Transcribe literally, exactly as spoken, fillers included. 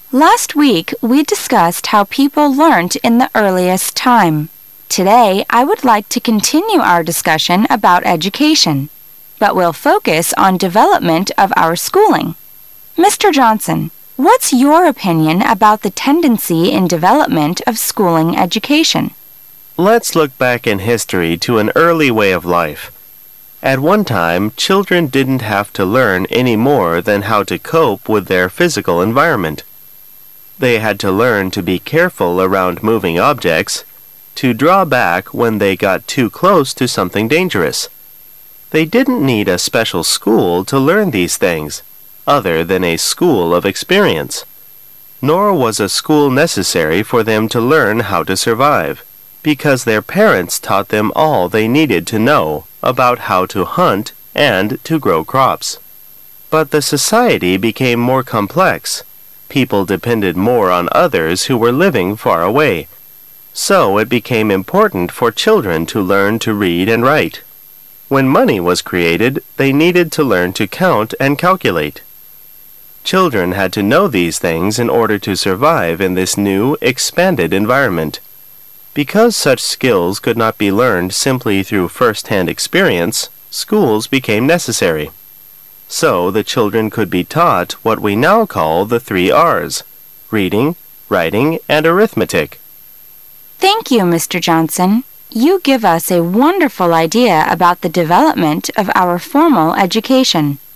Last week, we discussed how people learned in the earliest time. Today, I would like to continue our discussion about education, but we'll focus on development of our schooling. Mister Johnson, what's your opinion about the tendency in development of schooling education? Let's look back in history to an early way of life. At one time, children didn't have to learn any more than how to cope with their physical environment. They had to learn to be careful around moving objects, to draw back when they got too close to something dangerous. They didn't need a special school to learn these things, other than a school of experience. Nor was a school necessary for them to learn how to survive, because their parents taught them all they needed to know about how to hunt and to grow crops. But the society became more complex. People depended more on others who were living far away. So it became important for children to learn to read and write. When money was created, they needed to learn to count and calculate. Children had to know these things in order to survive in this new, expanded environment. Because such skills could not be learned simply through first-hand experience, schools became necessary. So the children could be taught what we now call the three R's: reading, writing, and arithmetic. Thank you, Mister Johnson. You give us a wonderful idea about the development of our formal education.